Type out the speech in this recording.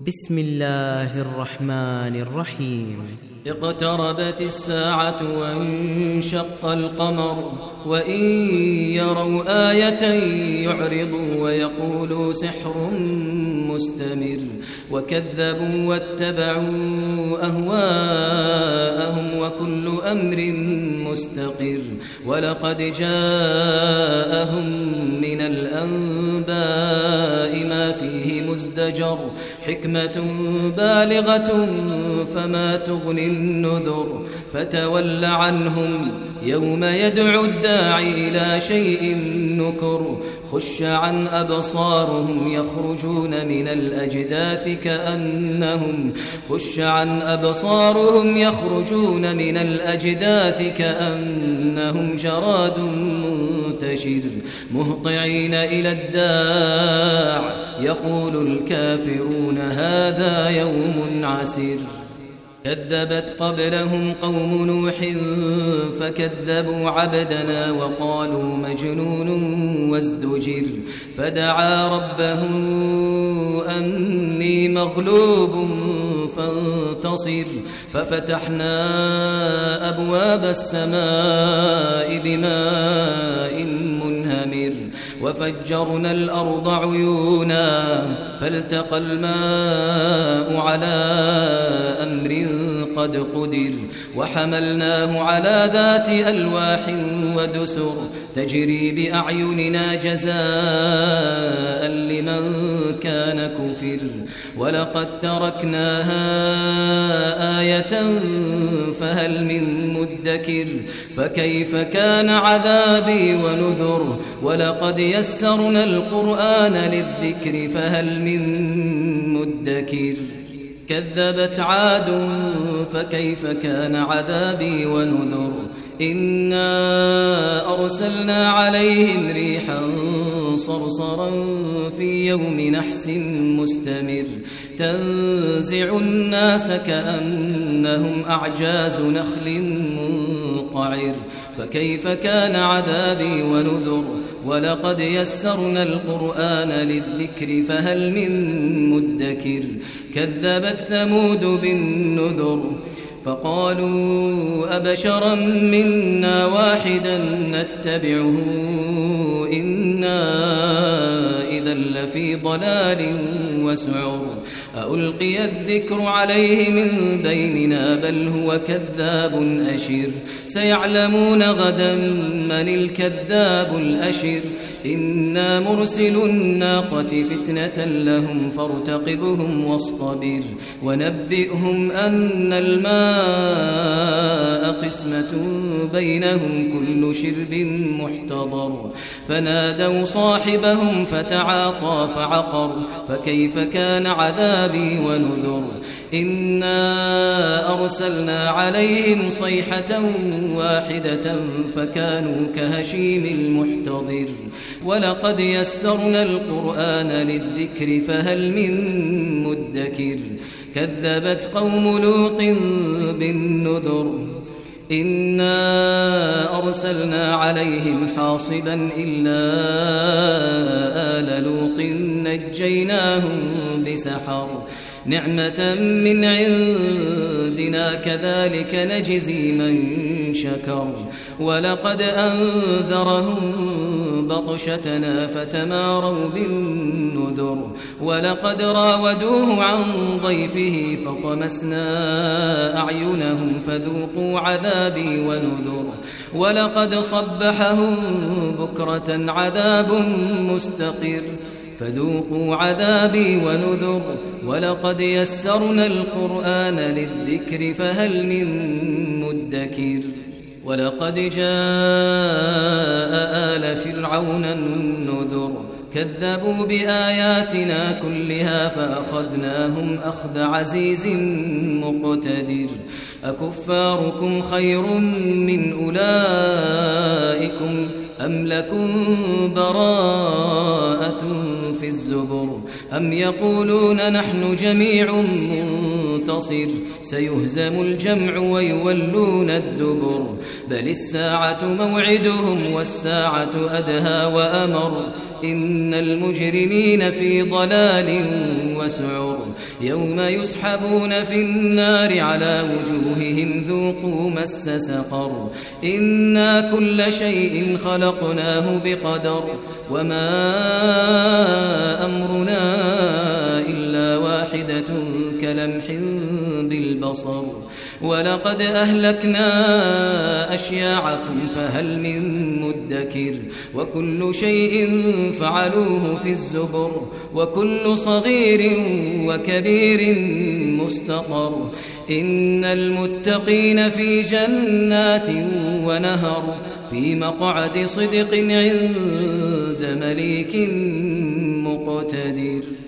بسم الله الرحمن الرحيم. اقتربت الساعة وانشق القمر وإن يروا آية يعرضوا ويقولوا سحر مستمر وكذبوا واتبعوا أهواءهم وكل أمر مستقر ولقد جاءهم من الأنباء ما فيه مزدجر حكمة بالغة فما تغني النذر فتول عنهم يوم يدعو الداعي إلى شيء نكر خش عن أبصارهم يخرجون من الأجداث كأنهم جراد منتشر مهطعين إلى الداع يقول الكافرون هذا يوم عسير. كذبت قبلهم قوم نوح فكذبوا عبدنا وقالوا مجنون وازدجر فدعا ربه أني مغلوب فانتصر ففتحنا أبواب السماء بماء منهمر وفجرنا الأرض عيونا فالتقى الماء على أمر قد قدر وحملناه على ذات ألواح ودسر تجري بأعيننا جزاء لمن كان كفر ولقد تركناها آية فهل من مدكر فكيف كان عذابي ونذر ولقد يسرنا القرآن للذكر فهل من مدكر. كذبت عاد فكيف كان عذابي ونذر إنا أرسلنا عليهم ريحا صرصرا في يوم نحس مستمر تنزع الناس كأنهم أعجاز نخل منقعر فكيف كان عذابي ونذر ولقد يسرنا القرآن للذكر فهل من مدكر. كذبت ثمود بالنذر فقالوا أبشرا منا واحدا نتبعه إنا إذا لفي ضلال وسعر ألقي الذكر عليه من بيننا بل هو كذاب أشر سيعلمون غدا من الكذاب الأشر إنا مرسل الناقة فتنة لهم فارتقبهم واصطبر ونبئهم أن الماء قسمة بينهم كل شرب محتضر فنادوا صاحبهم فتعاطى فعقر فكيف كان عذابي ونذر إنا أرسلنا عليهم صيحة واحدة فكانوا كهشيم المحتضر ولقد يسرنا القرآن للذكر فهل من مدكر. كذبت قوم لوط بالنذر إنا أرسلنا عليهم حاصبا إلا آل لوط نجيناهم بسحر نعمة من عندنا كذلك نجزي من شكر ولقد أنذرهم بطشتنا فتماروا بالنذر ولقد راودوه عن ضيفه فطمسنا أعينهم فذوقوا عذابي ونذر ولقد صبحهم بكرة عذاب مستقر فذوقوا عذابي ونذر ولقد يسرنا القرآن للذكر فهل من مدكر. ولقد جاء آل فرعون النذر كذبوا بآياتنا كلها فأخذناهم أخذ عزيز مقتدر أكفاركم خير من أولئكم أم لكم براءة في الزبر أم يقولون نحن جميع منتصر سيهزم الجمع ويولون الدبر بل الساعة موعدهم والساعة أدهى وأمر إن المجرمين في ضلال وسعر يوم يسحبون في النار على وجوههم ذوقوا مس سقر إنا كل شيء خلقناه بقدر وما أمرنا إلا واحدة كلمح بالبصر ولقد أهلكنا أشياعكم فهل من مدكر وكل شيء فعلوه في الزبر وكل صغير وكبير مستقر إن المتقين في جنات ونهر في مقعد صدق عند مليك مقتدر.